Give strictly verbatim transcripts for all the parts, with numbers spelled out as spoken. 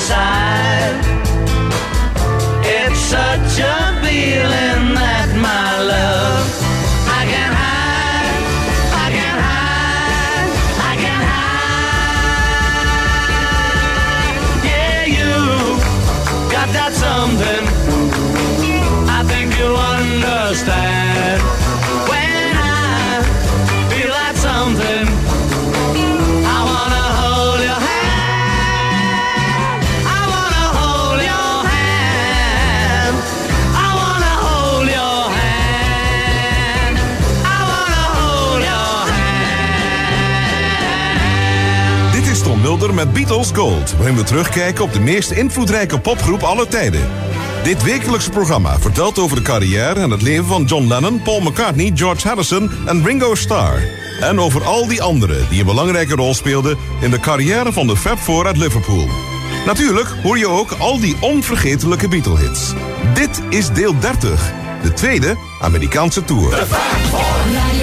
inside. It's such a feeling that my love I can hide, I can hide, I can hide. Yeah, you got that something I think you'll understand. When I feel that something, I wanna hold your hand. I wanna hold your hand. I wanna hold your hand. I wanna hold your hand. Dit is Tom Mulder met Beatles Gold, waarin we terugkijken op de meest invloedrijke popgroep aller tijden. Dit wekelijkse programma vertelt over de carrière en het leven van John Lennon, Paul McCartney, George Harrison en Ringo Starr. En over al die anderen die een belangrijke rol speelden in de carrière van de Fab Four uit Liverpool. Natuurlijk hoor je ook al die onvergetelijke Beatle-hits. Dit is deel dertig, de tweede Amerikaanse tour. De Fab Four.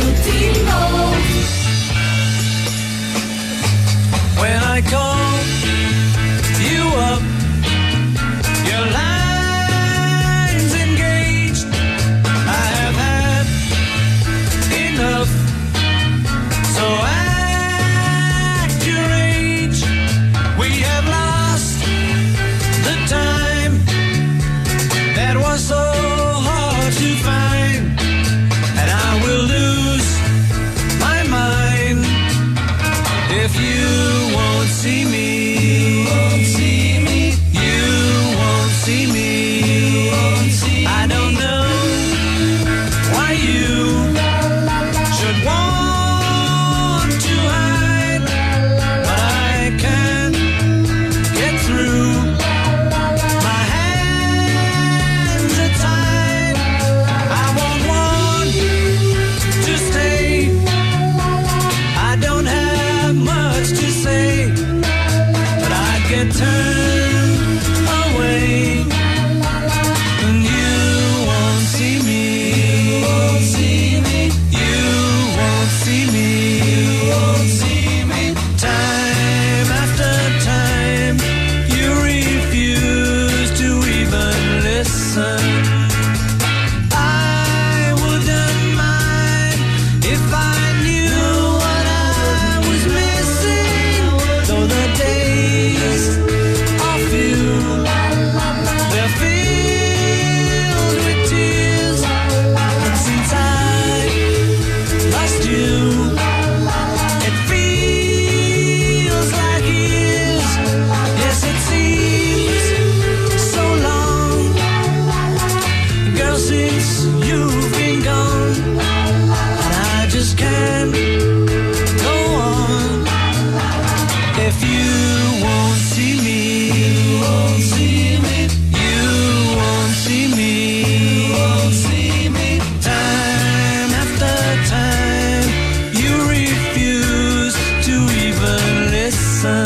When I call you up, your line's engaged. I have had enough, so act your age. We have lost the time that was so hard to find, and I will lose my mind if you won't see me. You won't see me. You won't see me. You won't see I don't know why you should want to hide, but I can't get through. My hands are tied. I won't want to stay. I don't have much to say, but I get turned away, and you won't see me. You won't see me. You won't see me. You won't see me. Time after time, you refuse to even listen. I wouldn't mind if I knew what I was missing. Though the days are few, they're filled with tears. And since I lost you, it feels like years. Yes, it seems so long, girl, since you've been gone, and I just can't go on if you won't see me. You won't see me. You won't see me. You won't see me. Time after time, you refuse to even listen.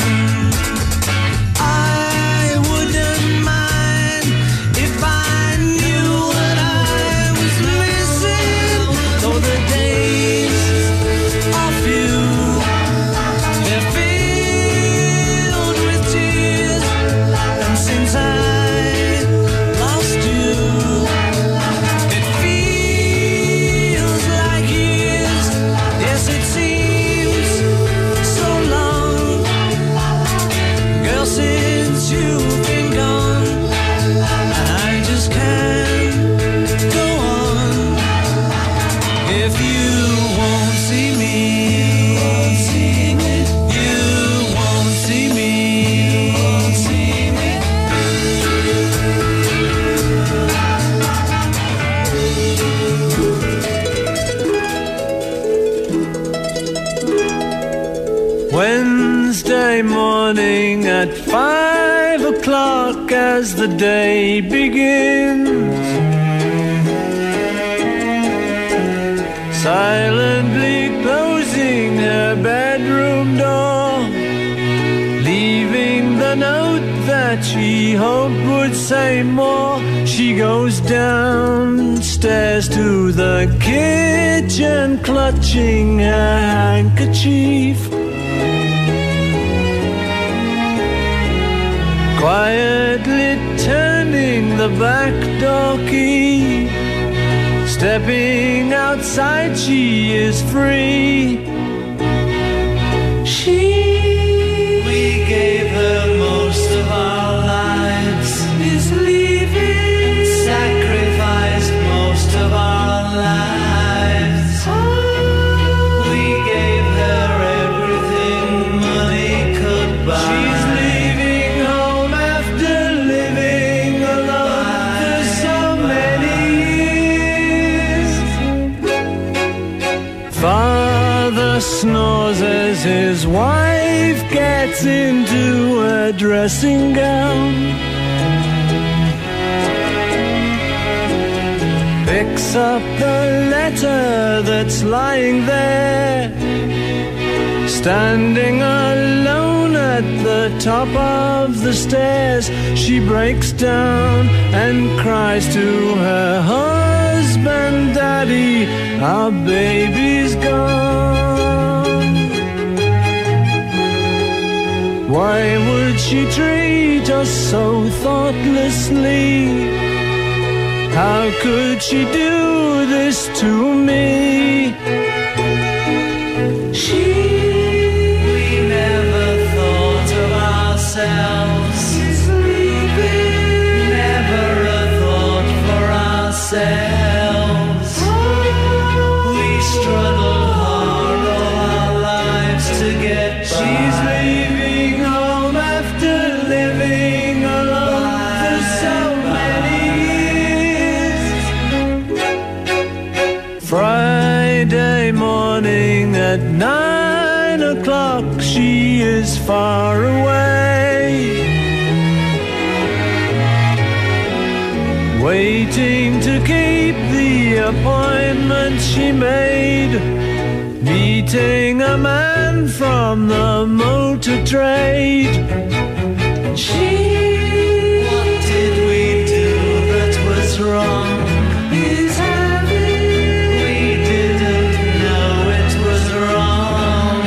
I wouldn't mind if I knew what I was missing. Though the days are few, they're filled with tears. And since I lost you, it feels like years. Yes, it seems so long, girl, since you've been gone, and I just can't go on if you won't see me. You won't see me. You won't see me. Wednesday morning at five o'clock as the day begins, silently closing her bedroom door, leaving the note that she hoped would say more. She goes downstairs to the kitchen, clutching her handkerchief. quietly turning the back door key. Stepping outside, she is free. She, we gave her most of our lives, is leaving, sacrificed most of our lives. We gave her everything money could buy. She's leaving home after living alone for so many years. Father snores as his wife gets into a dressing gown. Picks up the letter that's lying there. Standing alone at the top of the stairs, she breaks down and cries to her husband, Daddy, our baby's gone. Why would she treat us so thoughtlessly? How could she do this to me? She, we never thought of ourselves. She's leaving. Never a thought for ourselves. We struggled hard all our lives to get by. She's leaving home after living alone for so many years. Friday morning at nine o'clock, she is far away, waiting to keep the appointment she made, meeting a man from the motor trade. She, what did we do that was wrong? Is having, we didn't know it was wrong.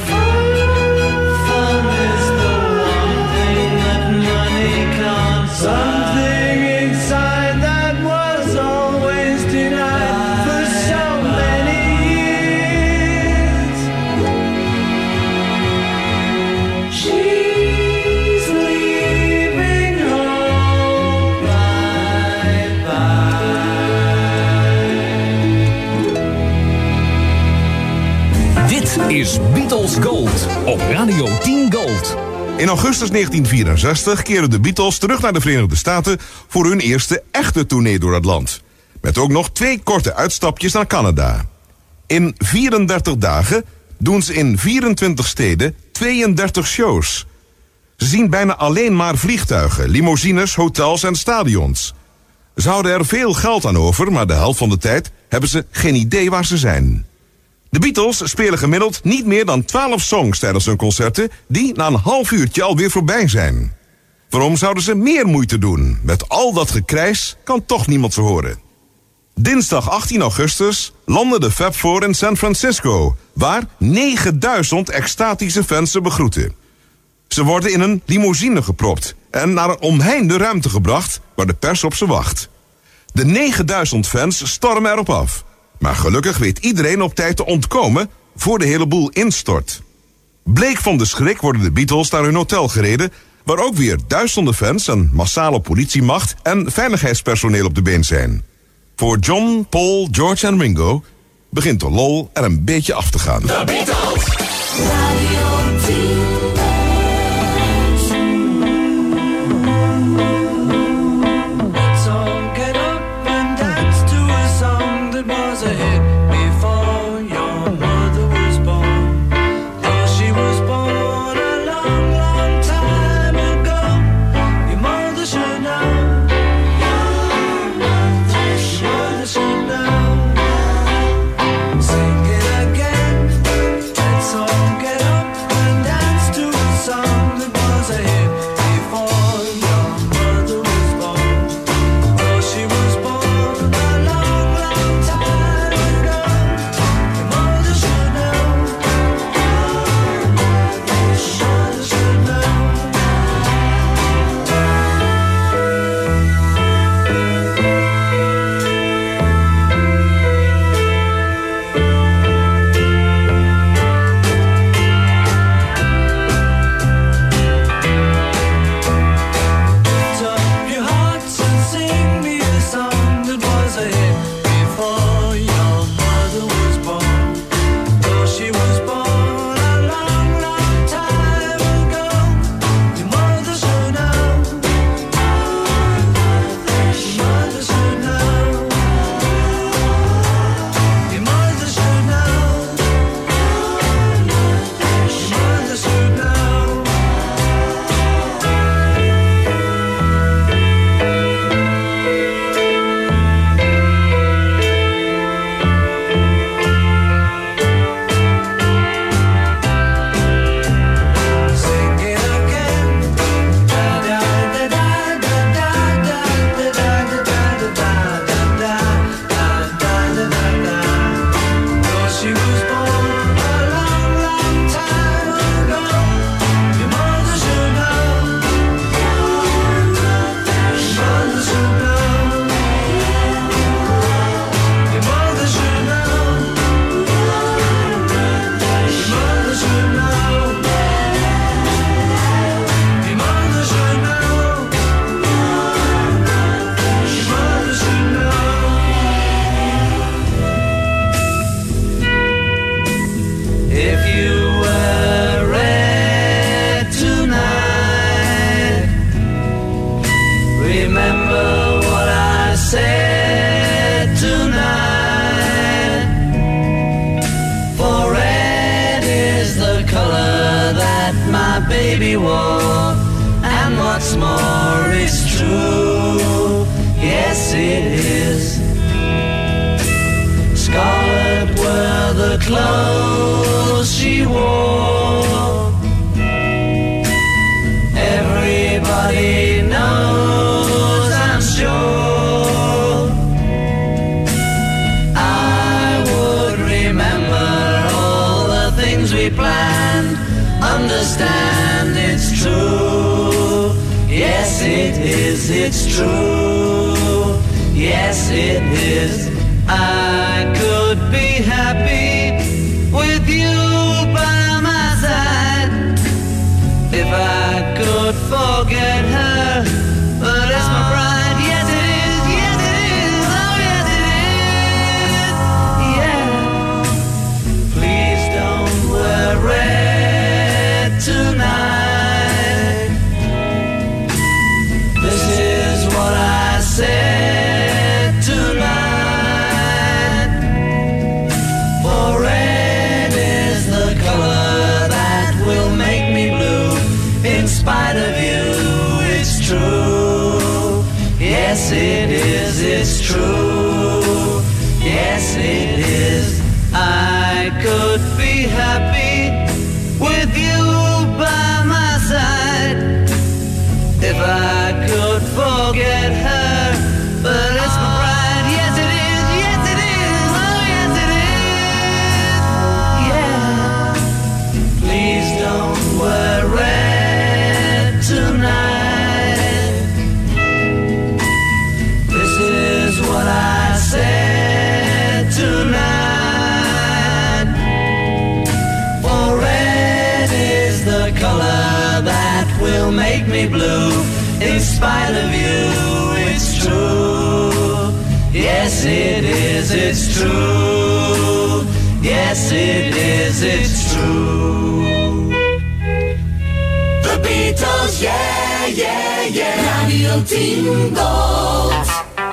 Fun is the one thing that money can't buy. Something inside that was always denied for so many years. She's leaving home, bye bye. Dit is Beatles Gold op Radio tien Gold. In augustus negentien vierenzestig keerden de Beatles terug naar de Verenigde Staten voor hun eerste echte tournee door het land. Met ook nog twee korte uitstapjes naar Canada. In vierendertig dagen doen ze in vierentwintig steden tweeëndertig shows. Ze zien bijna alleen maar vliegtuigen, limousines, hotels en stadions. Ze houden er veel geld aan over, maar de helft van de tijd hebben ze geen idee waar ze zijn. De Beatles spelen gemiddeld niet meer dan twaalf songs tijdens hun concerten, die na een half uurtje alweer voorbij zijn. Waarom zouden ze meer moeite doen? Met al dat gekrijs kan toch niemand ze horen. Dinsdag achttien augustus landde de Fab Four in San Francisco, waar negenduizend extatische fans ze begroeten. Ze worden in een limousine gepropt en naar een omheinde ruimte gebracht waar de pers op ze wacht. De negenduizend fans stormen erop af. Maar gelukkig weet iedereen op tijd te ontkomen voor de hele boel instort. Bleek van de schrik worden de Beatles naar hun hotel gereden, waar ook weer duizenden fans, een massale politiemacht en veiligheidspersoneel op de been zijn. Voor John, Paul, George en Ringo begint de lol er een beetje af te gaan. De Beatles. Radio tien. Get up and dance to a song that was a hit before your mother baby wore. And what's more, it's true. Yes, it is. Scarlet were the clothes she wore. Everybody knows, I'm sure. I would remember all the things we planned. Understand it's true. Yes, it is, it's true. Yes, it is. I could be happy with you by my side if I could forget her, but it's my pride. Yes, it is, yes, it is, oh, yes, it is, yeah. Please don't wear red tonight. This is what I said tonight. For red is the color that will make me blue. In spite of you, it's true. Yes, it is, it's true. Yes, it is. I could be happy with you by my side if I could forget her, but it's my pride. Yes, it is, yes, it is, oh, yes, it is, yeah. Please don't wear red tonight. This is what I said tonight. For red is the color that will make me blue. In spite of you, it's true. Yes, it is, it's true. Yes, it is, it's true. The Beatles, yeah, yeah, yeah. Radio tien Gold.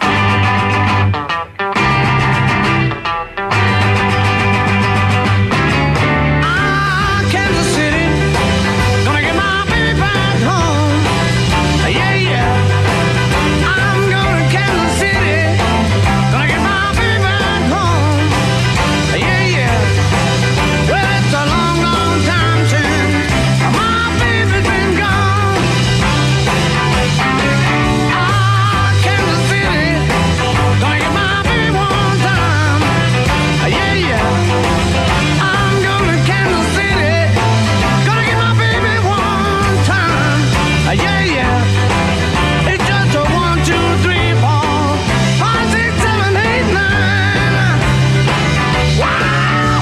Kansas City, gonna get my baby back home. Yeah, yeah. I'm going to Kansas City, gonna get my baby back home. Yeah, yeah. Well, it's a long, long time since my baby's been gone. Ah, Kansas City, gonna get my baby one time. Yeah, yeah. I'm going to Kansas City, gonna get my baby one time. Yeah, yeah. It's just a one, two, three, four, five, six, seven, eight, nine. Wow.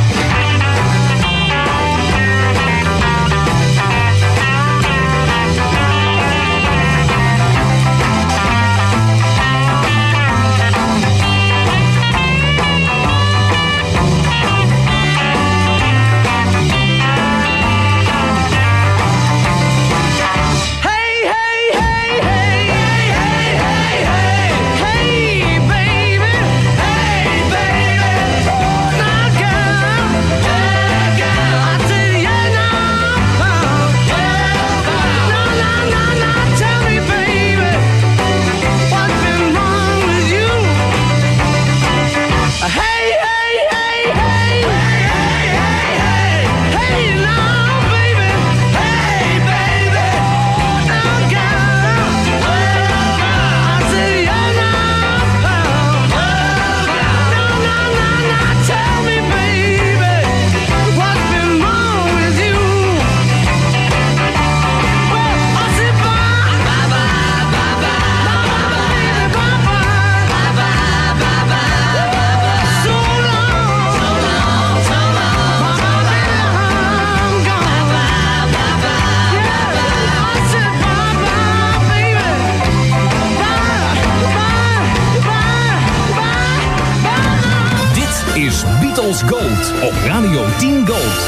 Hey, hey, hey, hey, hey, hey, hey, hey, hey, baby, hey, baby, now girl, yeah, girl, I said yeah, now, now, now, now, now, tell me, baby, what's been wrong with you? Hey, hey, hey, hey, hey, hey, hey, hey, now, baby, hey, baby, now, girl, I said yeah, now, now, now, now, now, tell me, baby, what's been wrong with you? Well, I said bye, bye, bye, bye, bye, bye, bye, bye, bye, bye, so long, so long, so long, baby, I'm gone, bye, bye, bye, yeah, I said bye, bye, baby, bye, bye, bye, bye, bye. Dit is Beatles Gold op Radio tien Gold.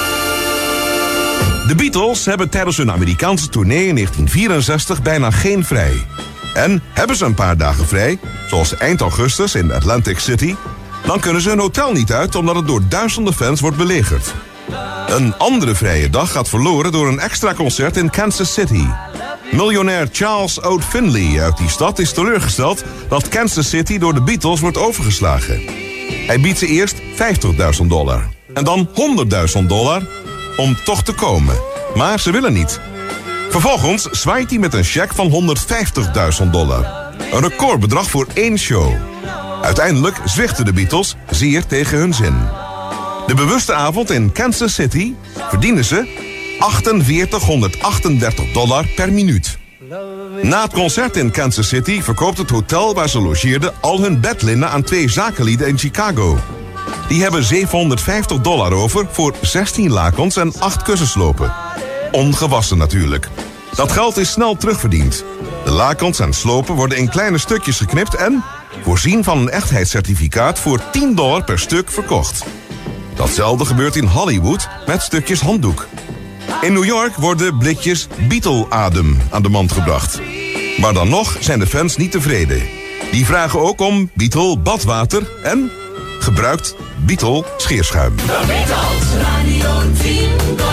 De Beatles hebben tijdens hun Amerikaanse tournee in negentien vierenzestig bijna geen vrij. En hebben ze een paar dagen vrij, zoals eind augustus in Atlantic City, dan kunnen ze hun hotel niet uit omdat het door duizenden fans wordt belegerd. Een andere vrije dag gaat verloren door een extra concert in Kansas City. Miljonair Charles Oud Finley uit die stad is teleurgesteld dat Kansas City door de Beatles wordt overgeslagen. Hij biedt ze eerst vijftigduizend dollar en dan honderdduizend dollar om toch te komen. Maar ze willen niet. Vervolgens zwaait hij met een cheque van honderdvijftigduizend dollar. Een recordbedrag voor één show. Uiteindelijk zwichten de Beatles zeer tegen hun zin. De bewuste avond in Kansas City verdienen ze achtenveertighonderdachtendertig dollar per minuut. Na het concert in Kansas City verkoopt het hotel waar ze logeerden al hun bedlinnen aan twee zakenlieden in Chicago. Die hebben zevenhonderdvijftig dollar over voor zestien lakens en acht kussenslopen. Ongewassen natuurlijk. Dat geld is snel terugverdiend. De lakens en slopen worden in kleine stukjes geknipt en voorzien van een echtheidscertificaat voor tien dollar per stuk verkocht. Datzelfde gebeurt in Hollywood met stukjes handdoek. In New York worden blikjes Beatle-adem aan de mand gebracht. Maar dan nog zijn de fans niet tevreden. Die vragen ook om Beatle badwater en gebruikt Beatle scheerschuim. The Beatles Radio Tingo.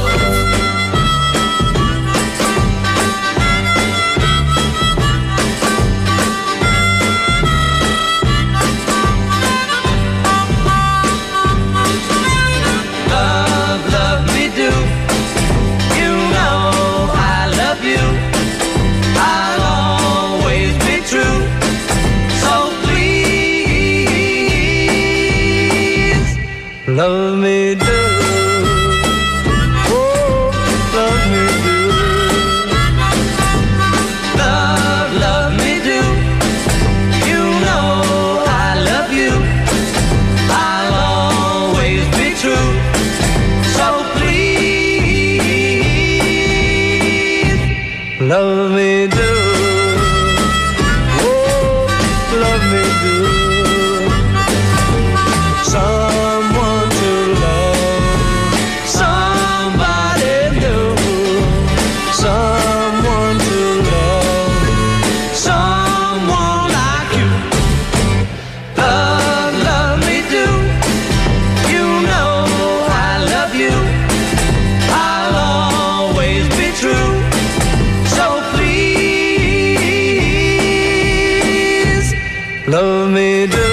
Love me do, oh, love me do. Love, love me do. You know I love you. I'll always be true. So please, love me do, oh, love me do. Someone to love, somebody new. Someone to love, someone like you. Love, love me do. You know I love you. I'll always be true. So please, love me do.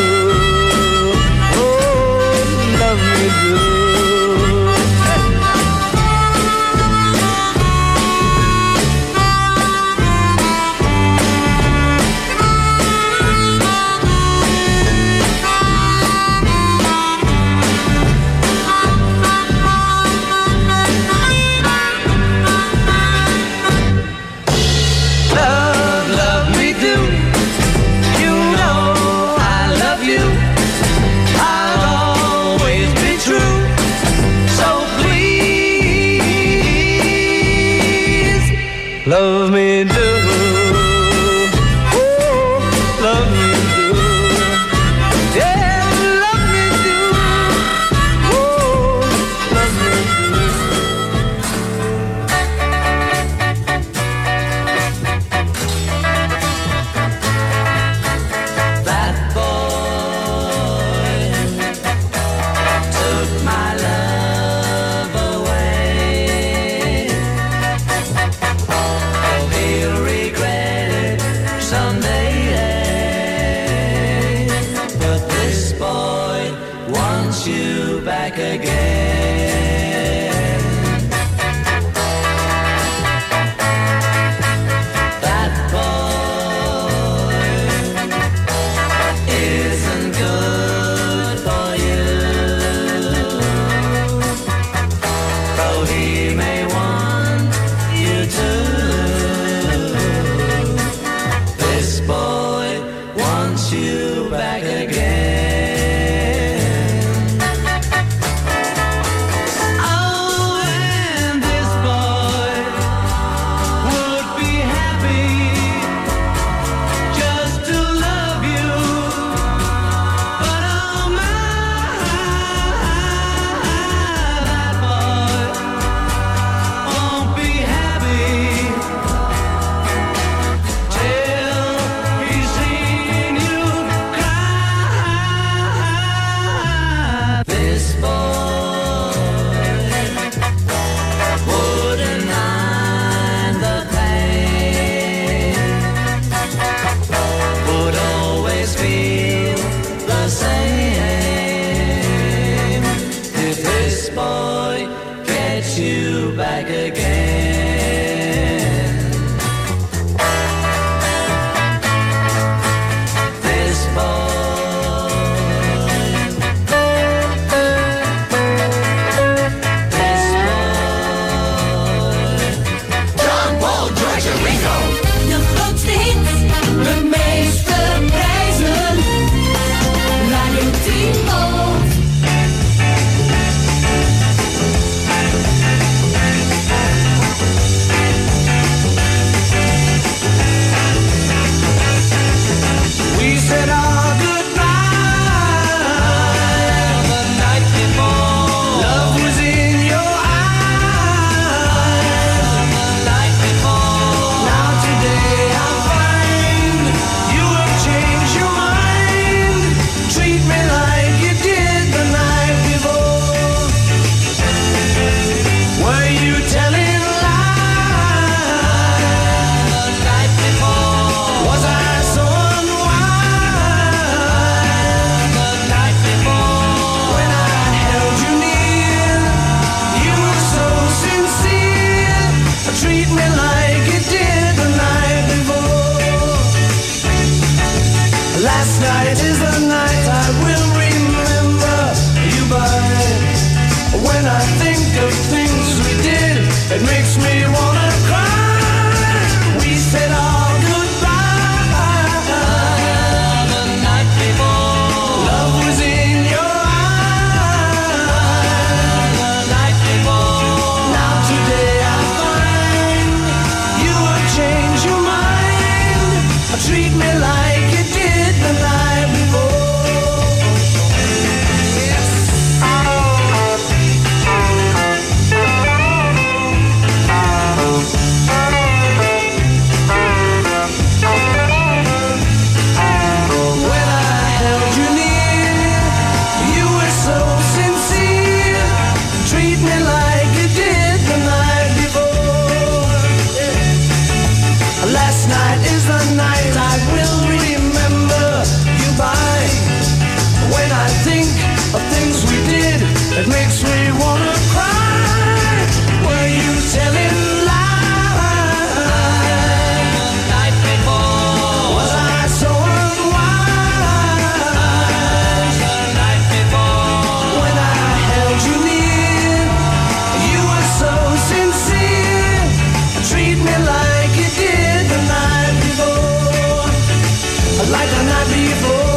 Love me do, oh, love me do, yeah, love me do, oh, love me do. That boy took my love away. He'll regret it someday, but this boy wants you back again. That boy isn't good for you, though he may want you to. This boy wants you back again. this boy get you back again. This boy, this boy. John, Paul, George en Ringo. De grootste hits, de meeste prijzen. Radio tien Gold. We said our goodbye the night before. Love was in your eyes the night before. Now today I find you have changed your mind. Treat me like you did the night before. Were you telling lies the night before? Was I so unwise the night before? When I held you near, you were so sincere. Treat me like you did the night before. Last night is the night I will remember you by. When I think of things we did, it makes me wanna cry. We said our goodbye the night before. Love was in your eyes the night before. Now today I find you have changed your mind. Treat me like you did the night before. Yes. When I held you near, you were so sincere. Treat me like you did the night before. Last night is the night I will remember you by. When I think of things we did, it makes me wanna cry. Were you telling lies the night before? Was I so unwise the night before? When I held you near, you were so sincere. Treat me like you did the night before. Like the night before.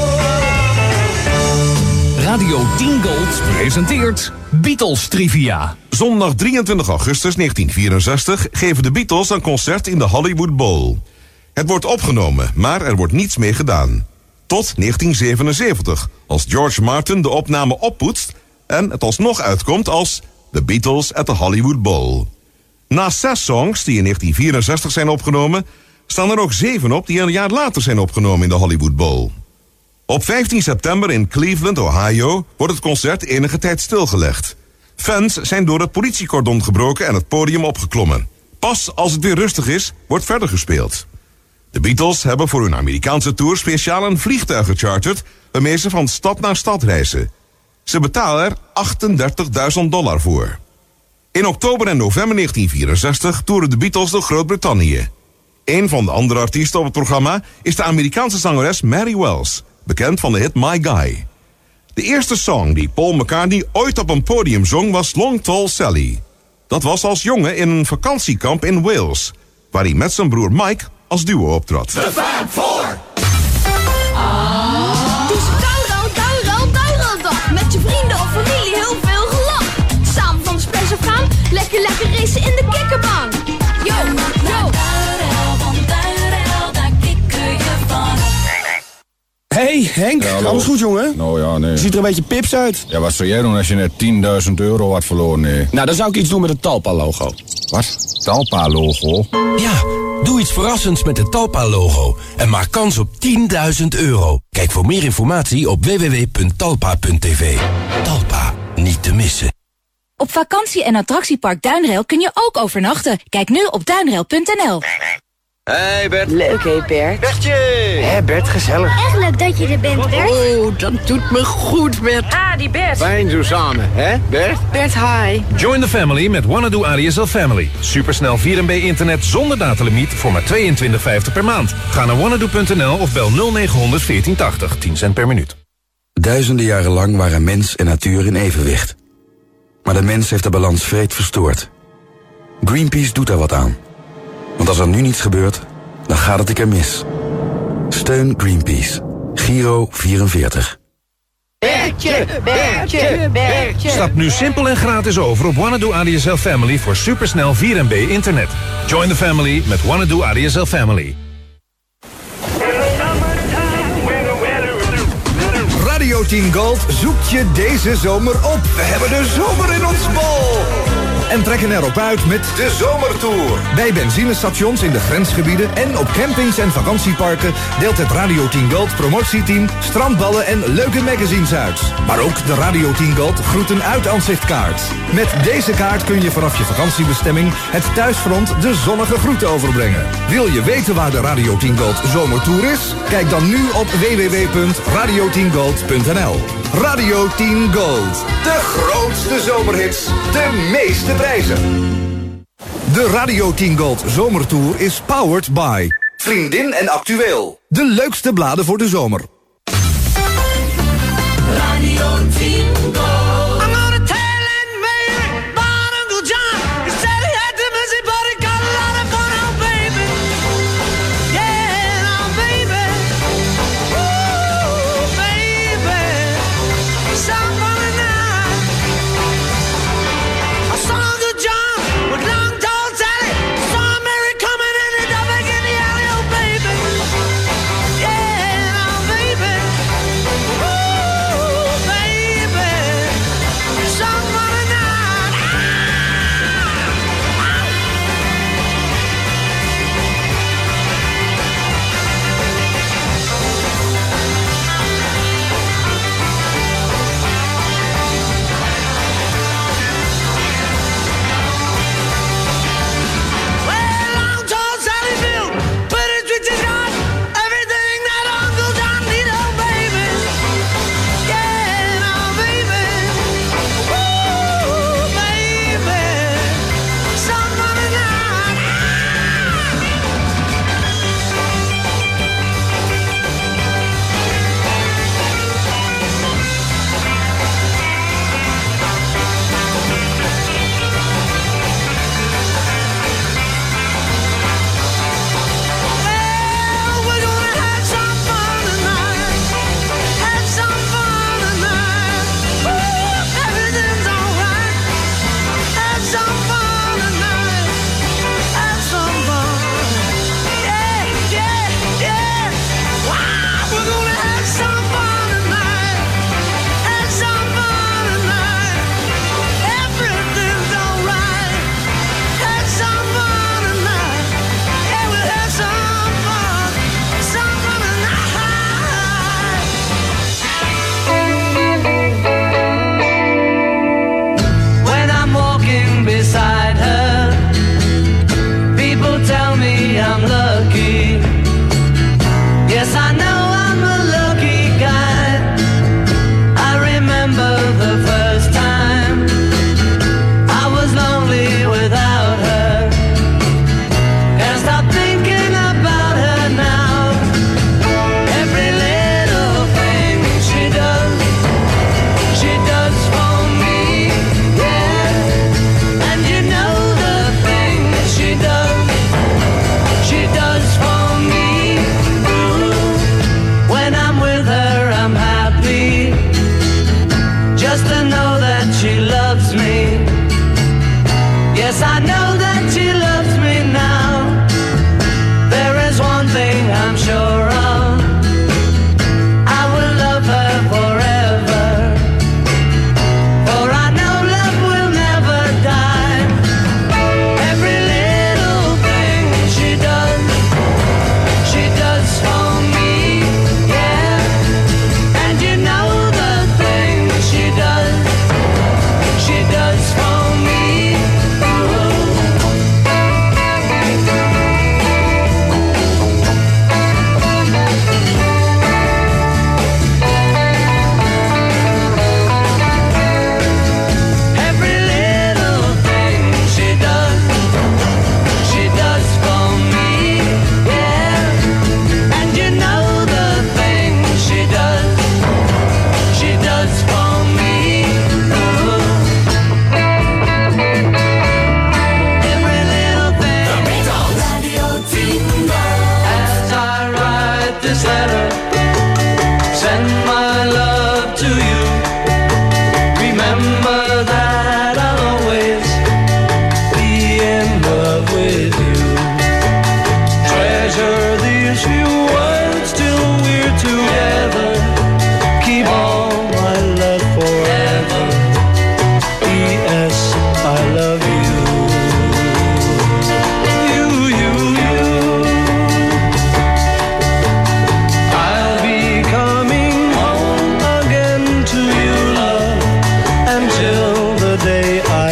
Radio tien Gold presenteert Beatles Trivia. Zondag drieëntwintig augustus negentien vierenzestig geven de Beatles een concert in de Hollywood Bowl. Het wordt opgenomen, maar er wordt niets mee gedaan. Tot negentien zevenenzeventig, als George Martin de opname oppoetst en het alsnog uitkomt als The Beatles at the Hollywood Bowl. Na zes songs die in negentien vierenzestig zijn opgenomen, staan er ook zeven op die een jaar later zijn opgenomen in de Hollywood Bowl. Op vijftien september in Cleveland, Ohio, wordt het concert enige tijd stilgelegd. Fans zijn door het politiecordon gebroken en het podium opgeklommen. Pas als het weer rustig is, wordt verder gespeeld. De Beatles hebben voor hun Amerikaanse tour speciaal een vliegtuig gecharterd, waarmee ze van stad naar stad reizen. Ze betalen er achtendertigduizend dollar voor. In oktober en november negentien vierenzestig toeren de Beatles door Groot-Brittannië. Een van de andere artiesten op het programma is de Amerikaanse zangeres Mary Wells, bekend van de hit My Guy. De eerste song die Paul McCartney ooit op een podium zong was Long Tall Sally. Dat was als jongen in een vakantiekamp in Wales, waar hij met zijn broer Mike als duo optrad. The Fab Four. Het is een Dauro, Dauro, Dauro-dag. Met je vrienden of familie heel veel gelach. Samen van de splash af gaan, lekker lekker racen in de kikkerbaan. Yo, yo. Hey Henk, Ja, hallo. alles goed jongen? Nou ja, nee. Je ziet er een beetje pips uit. Ja, wat zou jij doen als je net tienduizend euro had verloren? Nee. Nou, dan zou ik iets doen met het Talpa-logo. Wat? Talpa-logo? Ja, doe iets verrassends met het Talpa-logo en maak kans op tienduizend euro. Kijk voor meer informatie op w w w punt talpa punt t v. Talpa, niet te missen. Op vakantie- en attractiepark Duinrel kun je ook overnachten. Kijk nu op duinrel punt n l. Hey Bert. Leuk hè Bert? Bertje! Hé Bert, gezellig. Echt leuk dat je er bent, Bert. Oh, dat doet me goed Bert. Ah, die Bert. Fijn zo samen, hè Bert? Bert, hi. Join the family met Wanadoo A D S L Family. Supersnel vier M B internet zonder datalimiet voor maar tweeëntwintig vijftig per maand. Ga naar wanadoo punt n l of bel nul negen veertien tachtig, tien cent per minuut. Duizenden jaren lang waren mens en natuur in evenwicht. Maar de mens heeft de balans vreed verstoord. Greenpeace doet daar wat aan. Want als er nu niets gebeurt, dan gaat het een keer mis. Steun Greenpeace. Giro vierenveertig. Bertje, Bertje, Bertje. Stap nu simpel en gratis over op Wanadoo A D S L Family voor supersnel vier M B internet. Join the family met Wanadoo A D S L Family. Radio tien Gold zoekt je deze zomer op. We hebben de zomer in ons bal. En trekken erop uit met de Zomertour. Bij benzinestations in de grensgebieden en op campings en vakantieparken deelt het Radio tien Gold promotieteam strandballen en leuke magazines uit. Maar ook de Radio tien Gold groeten uit aanzichtkaart. Met deze kaart kun je vanaf je vakantiebestemming het thuisfront de zonnige groeten overbrengen. Wil je weten waar de Radio tien Gold Zomertour is? Kijk dan nu op w w w punt radio tien gold punt n l. Radio tien Gold. De grootste zomerhits. De meeste prijzen. De Radio tien Gold Zomertour is powered by Vriendin en Actueel. De leukste bladen voor de zomer. Radio tien Gold. Baby.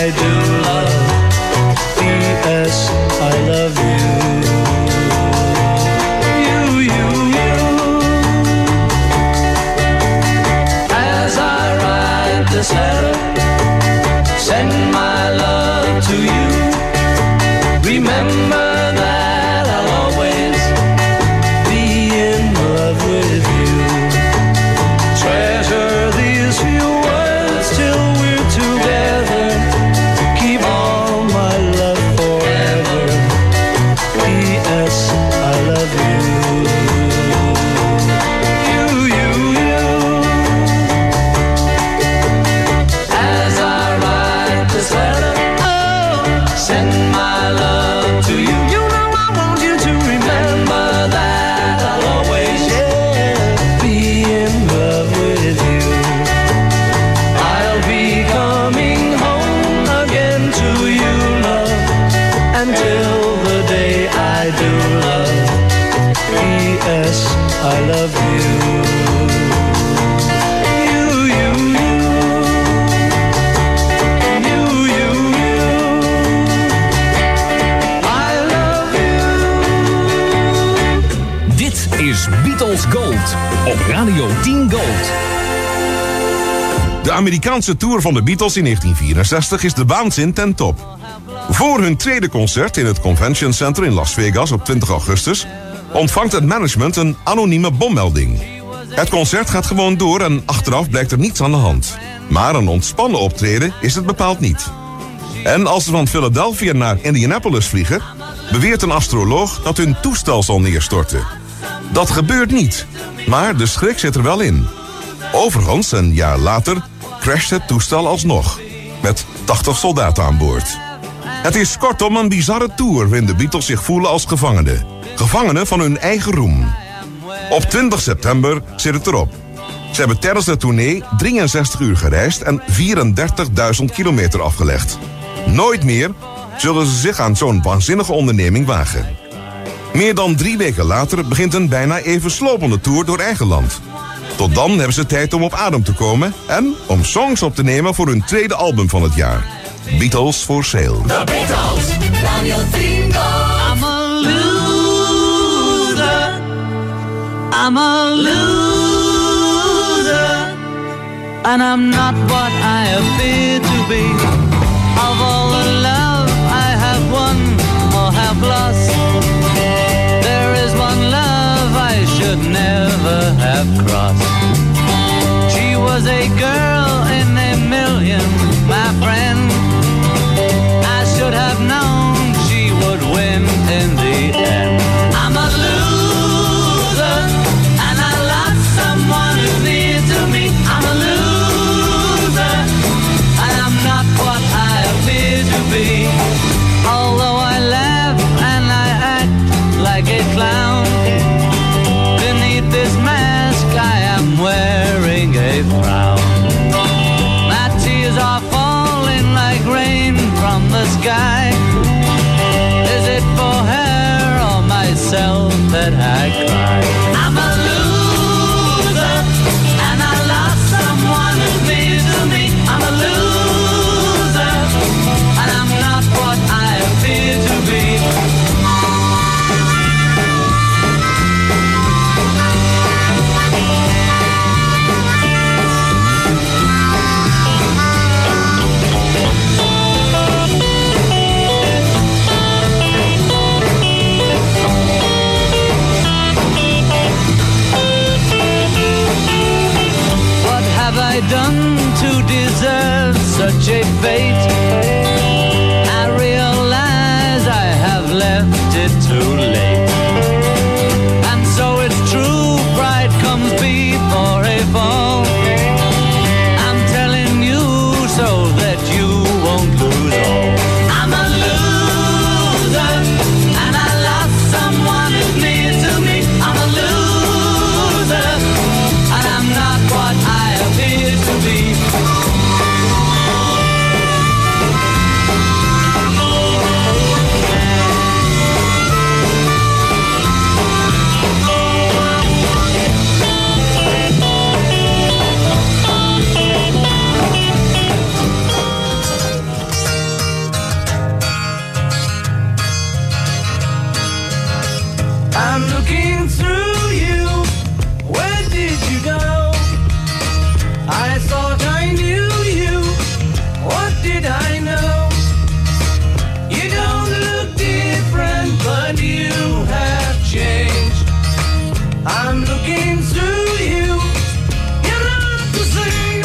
I do love. P S. I love you. You, you, you. As I write this letter, send my love to you. Remember that I'll always be in love with you. Treasure these few words till we're together. Keep all my love forever. P S. I love you. You, you, you. As I write this letter, oh, send my love to you. You know I want you to remember that I'll always, yeah, be in love with you. I'll be coming home again to you, love, until the day I do love. P S. I love you. You, you, you. You, you, you. I love you. Dit is Beatles Gold op Radio tien Gold. De Amerikaanse tour van de Beatles in negentien vierenzestig is de waanzin ten top. Voor hun tweede concert in het Convention Center in Las Vegas op twintig augustus... ontvangt het management een anonieme bommelding. Het concert gaat gewoon door en achteraf blijkt er niets aan de hand. Maar een ontspannen optreden is het bepaald niet. En als ze van Philadelphia naar Indianapolis vliegen... beweert een astroloog dat hun toestel zal neerstorten. Dat gebeurt niet, maar de schrik zit er wel in. Overigens, een jaar later, crasht het toestel alsnog. Met tachtig soldaten aan boord. Het is kortom een bizarre tour waarin de Beatles zich voelen als gevangenen. Gevangenen van hun eigen roem. Op twintig september zit het erop. Ze hebben tijdens de tournee drieënzestig uur gereisd en vierendertigduizend kilometer afgelegd. Nooit meer zullen ze zich aan zo'n waanzinnige onderneming wagen. Meer dan drie weken later begint een bijna even slopende tour door eigen land. Tot dan hebben ze tijd om op adem te komen en om songs op te nemen voor hun tweede album van het jaar. Beatles for Sale. The Beatles, Radio tien Gold. I'm a loser. I'm a loser. And I'm not what I appear to be. Of all the love I have won or have lost, there is one love I should never have crossed. She was a girl in a million, my friend. I should have known she would win in the end. I'm a loser, and I lost someone who's near to me. I'm a loser, and I'm not what I appear to be. Although I laugh and I act like a clown, beneath this mask I am wearing a frown. My tears are falling like rain from the sky. Is it for her or myself that I cry? I'm a loser, and I lost someone who's near to me. I'm a loser, and I'm not what I appear to be. I done to deserve such a fate? I realize I have left it too late. And so it's true, pride comes before a fall. I'm telling you so that you won't lose all. I'm a loser, and I lost someone who's near to me. I'm a loser, and I'm not what I appear to be. did I know? You don't look different, but you have changed. I'm looking through you. You're not the same.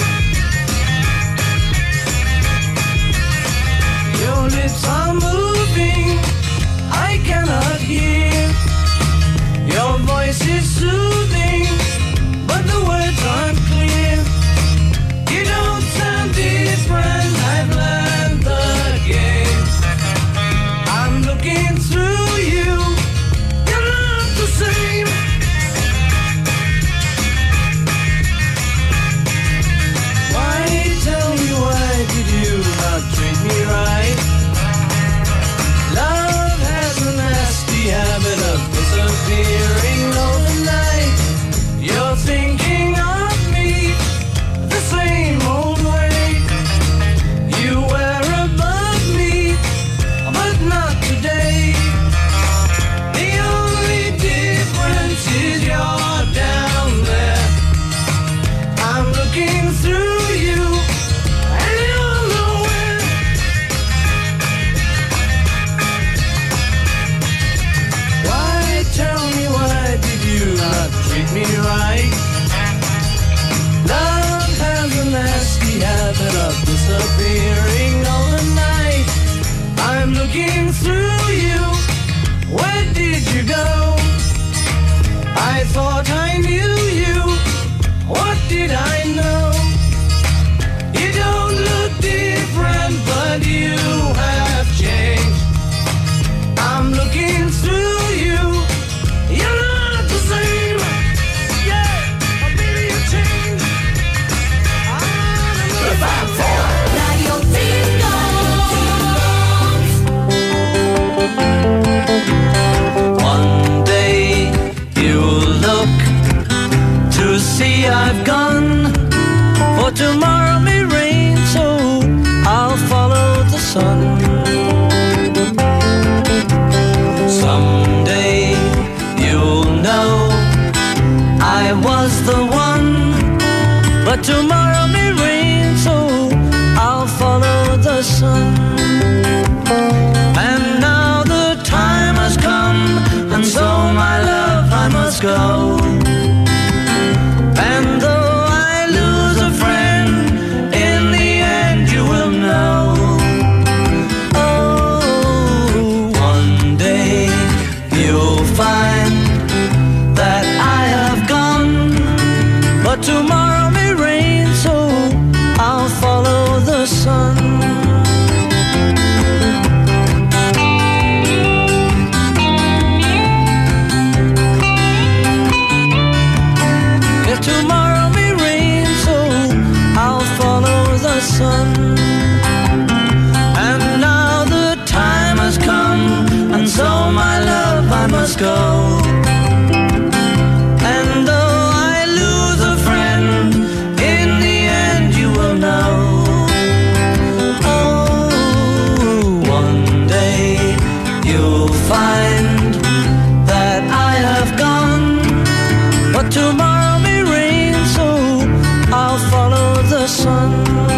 Your lips are moving, I cannot hear. Your voice is soothing, but the words aren't clear. You don't sound different, I've learned the game. I'm looking through you, you're not the same. Why, tell me, why did you not treat me right? Love has a nasty habit of disappearing overnight. You're thinking of me the same old way. You were above me, but not today. The only difference is you're down there. I'm looking through you, and you're nowhere. Why, tell me, why did you not treat me right? Love has a nasty habit of disappearing overnight. I'm looking through you, where did you go? I thought I knew you, what did I know? You don't look different, but you have changed. I'm looking through you, you're not the same. Yeah, baby, you changed. De Fab Four. Radio Tingo. One day you'll look to see I've gone, for tomorrow may rain, so I'll follow the sun. Someday you'll know I was the one, but tomorrow may rain, so I'll follow the sun. And now the time has come, and so my love I must go. And though I lose a friend, in the end you will know. Oh, one day you'll find that I have gone, but tomorrow may rain, so I'll follow the sun. If tomorrow may rain, so I'll follow the sun. And now the time has come, and so my love I must go. And though I lose a friend, in the end you will know. Oh, one day you'll find that I have gone, but tomorrow may rain, so I'll follow the sun.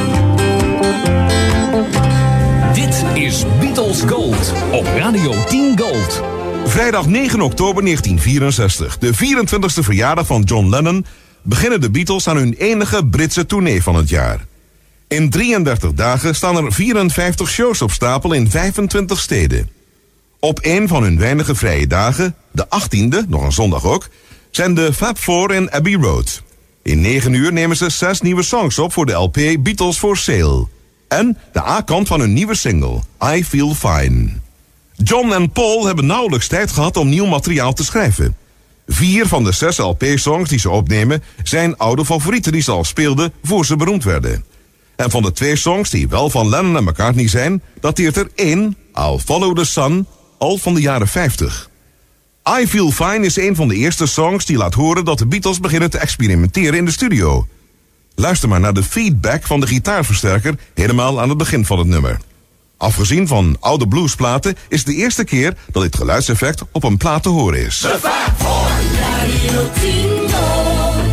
Dit is Beatles Gold op Radio tien Gold. Vrijdag negen oktober negentien vierenzestig, de vierentwintigste verjaardag van John Lennon, beginnen de Beatles aan hun enige Britse tournee van het jaar. In drieëndertig dagen staan er vierenvijftig shows op stapel in vijfentwintig steden. Op een van hun weinige vrije dagen, de achttiende, nog een zondag ook, zijn de Fab Four in Abbey Road. In negen uur nemen ze zes nieuwe songs op voor de L P Beatles for Sale. En de A-kant van hun nieuwe single, I Feel Fine. John en Paul hebben nauwelijks tijd gehad om nieuw materiaal te schrijven. Vier van de zes L P-songs die ze opnemen zijn oude favorieten die ze al speelden voor ze beroemd werden. En van de twee songs die wel van Lennon en McCartney zijn, dateert er één, I'll Follow the Sun, al van de jaren vijftig. I Feel Fine is een van de eerste songs die laat horen dat de Beatles beginnen te experimenteren in de studio. Luister maar naar de feedback van de gitaarversterker helemaal aan het begin van het nummer. Afgezien van oude bluesplaten is het de eerste keer dat dit geluidseffect op een plaat te horen is. De Fab Four. Radio tien Gold.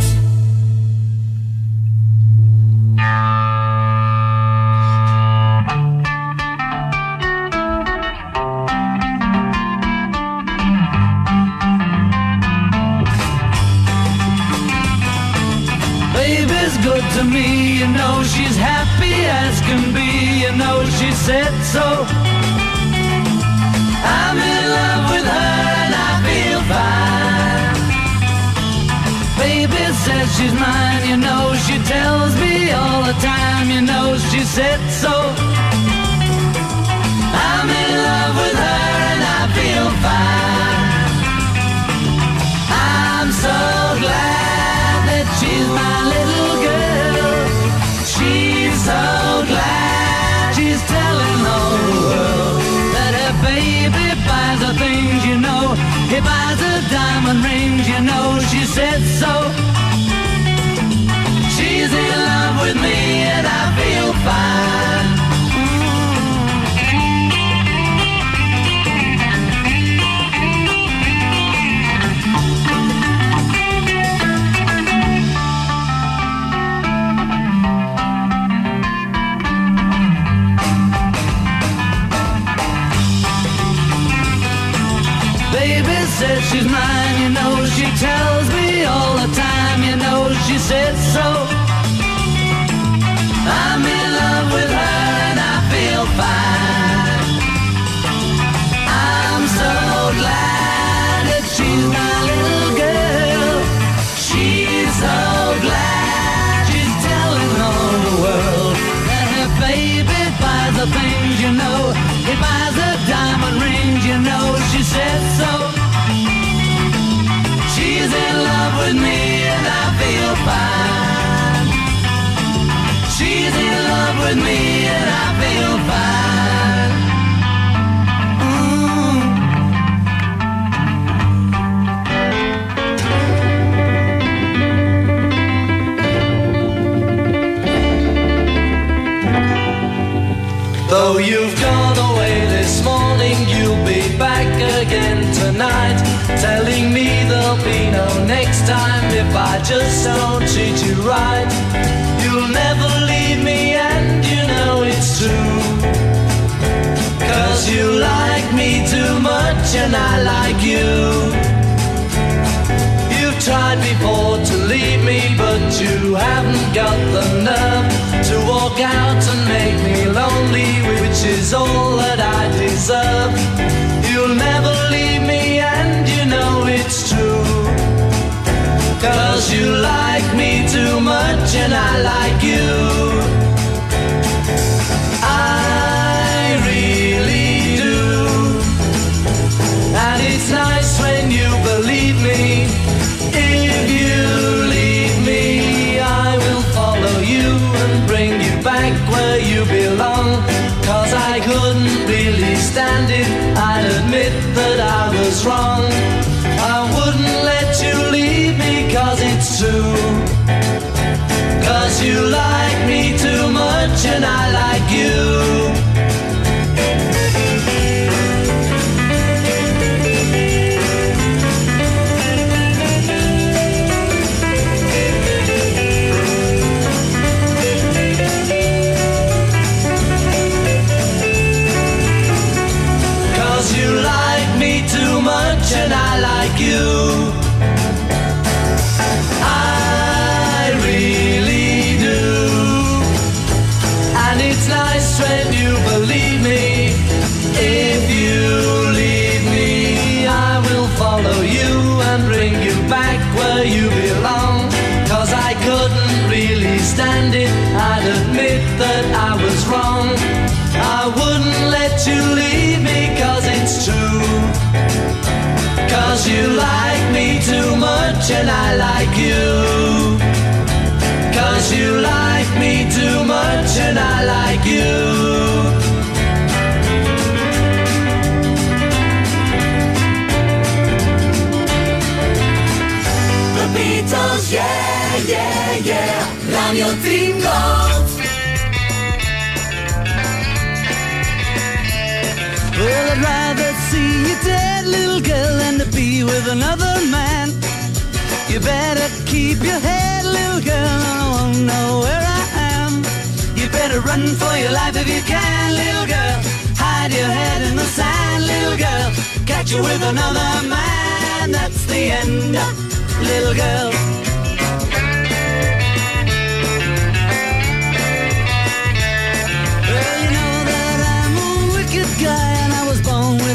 can be, you know she said so. I'm in love with her and I feel fine. Baby says she's mine, you know she tells me all the time, you know she said so. I'm in love with her and I feel fine. I'm so glad that she's my little girl. She's so glad she's telling all the world that her baby buys her things, you know. He buys her diamond rings, you know she said so. She's in love with me and I feel fine. Baby says she's mine, you know she tells me all the time, you know she said so. I'm in love with her and I feel fine. I'm so glad that she's my little girl. She's so glad she's telling all the world that her baby buys the things, you know. He buys her diamond rings, you know she said so. She's in love with me and I feel fine. She's in love with me and I feel fine. Mm. Though you've gone away this morning, you'll be back again tonight, telling me there'll be no next time if I just don't treat you right. You'll never leave me and you know it's true, 'cause you like me too much and I like you. You've tried before to leave me, but you haven't got the nerve to walk out and make me lonely, which is all that I deserve. You'll never leave me and you know it's true, 'cause you like me too much and I like you. I really do. And it's nice when you believe me. If you leave me, I will follow you and bring you back where you belong, 'cause I couldn't really stand it, I'd admit that I was wrong. I wouldn't let you leave me 'cause it's true, 'cause you like me too much and I like you. You like me too much and I like you. I really do. And it's nice when you believe me. If you leave me, I will follow you and bring you back where you belong, 'cause I couldn't really stand it, I'd admit that I was wrong. I wouldn't let you leave me 'cause it's true, 'cause you like me too much and I like you, 'cause you like me too much and I like you. The Beatles, yeah, yeah, yeah. Radio tien Gold. Well, I'd rather see you dead, little girl, than to be with another man. You better keep your head, little girl, I won't know where I am. You better run for your life if you can, little girl. Hide your head in the sand, little girl. Catch you with another man, that's the end, little girl.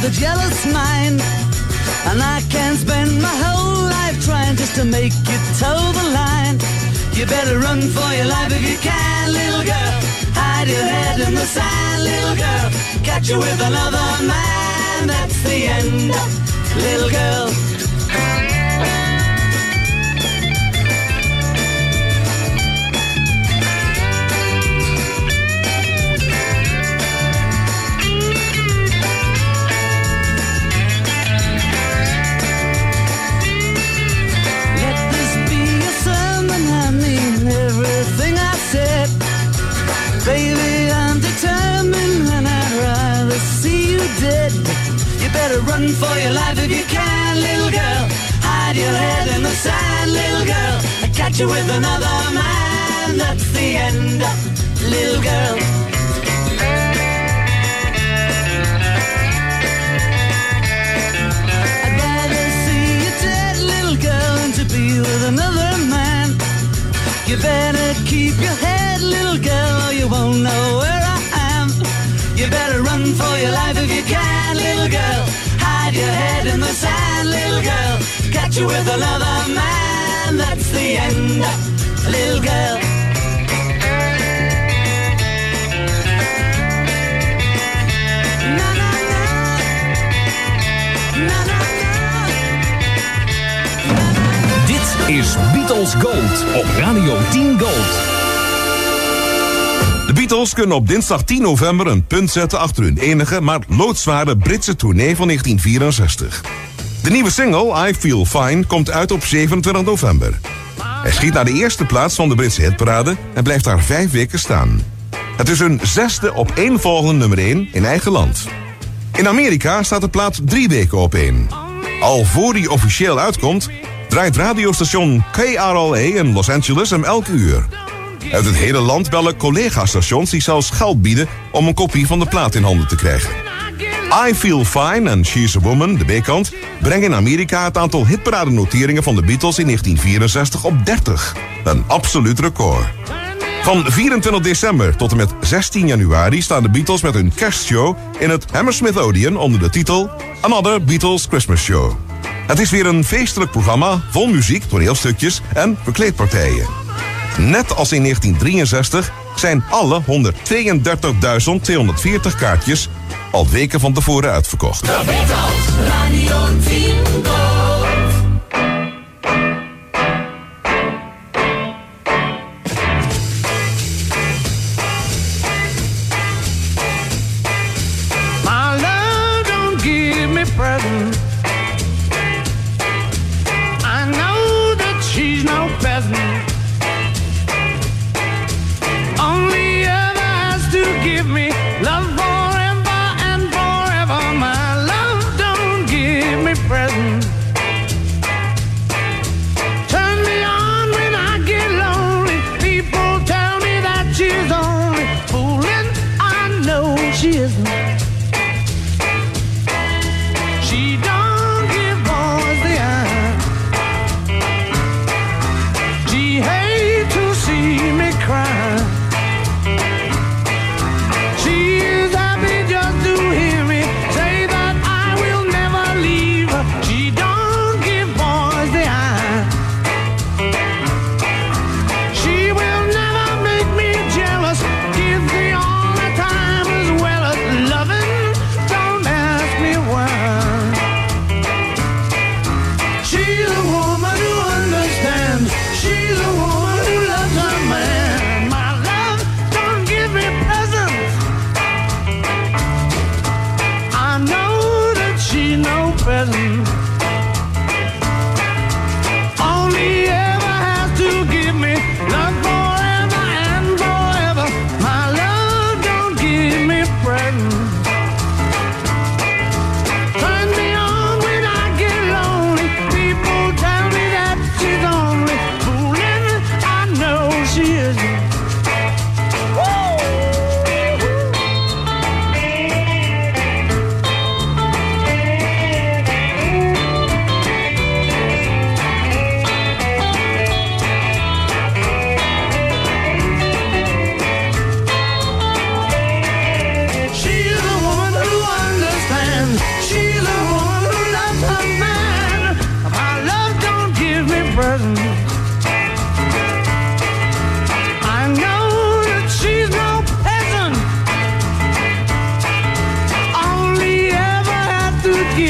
a jealous mind. And I can spend my whole life trying just to make you toe the line. You better run for your life if you can, little girl. Hide your head in the sand, little girl. Catch you with another man, that's the end, little girl. Baby, I'm determined and I'd rather see you dead. You better run for your life if you can, little girl. Hide your head in the sand, little girl. I catch you with another man, that's the end, little girl. I'd rather see you dead, little girl, than to be with another man. You better keep your head, little girl, or you won't know where I am. You better run for your life if you can, little girl. Hide your head in the sand, little girl. Catch you with another man, that's the end, little girl. Na na na, na na na. Dit is Beatles Gold op Radio tien Gold. De Beatles kunnen op dinsdag tien november een punt zetten achter hun enige, maar loodzware Britse tournee van negentien vierenzestig. De nieuwe single, I Feel Fine, komt uit op zevenentwintig november. Hij schiet naar de eerste plaats van de Britse hitparade en blijft daar vijf weken staan. Het is hun zesde op één volgende nummer één in eigen land. In Amerika staat de plaat drie weken op één. Al voor die officieel uitkomt, draait radiostation K R L A in Los Angeles hem elke uur. Uit het hele land bellen collega-stations die zelfs geld bieden om een kopie van de plaat in handen te krijgen. I Feel Fine en She's a Woman, de B-kant, brengen in Amerika het aantal hitparadennoteringen van de Beatles in negentien vierenzestig op dertig. Een absoluut record. Van vierentwintig december tot en met zestien januari staan de Beatles met hun kerstshow in het Hammersmith Odeon onder de titel Another Beatles Christmas Show. Het is weer een feestelijk programma vol muziek, toneelstukjes en verkleedpartijen. Net als in negentien drieënzestig zijn alle honderdtweeëndertigduizend tweehonderdveertig kaartjes al weken van tevoren uitverkocht. De Beatles, Radio tien Gold. My love don't give me presents. I know that she's no peasant. Only ever has to give me love forever and forever. My love don't give me presents. Turn me on when I get lonely. People tell me that she's only fooling. I know she isn't. She don't give boys the eye. She hates to see me cry. She is happy just to hear me say that I will never leave her. She don't give boys the eye. She will never make me jealous. Gives me all the time as well as loving. Don't ask me why. She's a woman who understands. She's a woman who loves her man. My love don't give me presents. I know that she's no present. Only ever has to give me love forever and forever. My love don't give me presents. Turn me on when I get lonely. People tell me that she's only fooling. I know she isn't.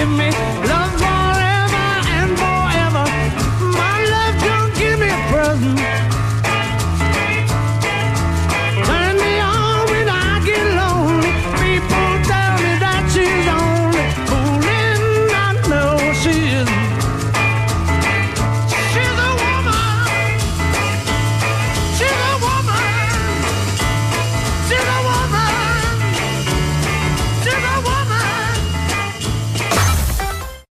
give me love forever and forever. My love don't give me a present. Turn me on when I get lonely. People tell me that she's only fooling. I know she is.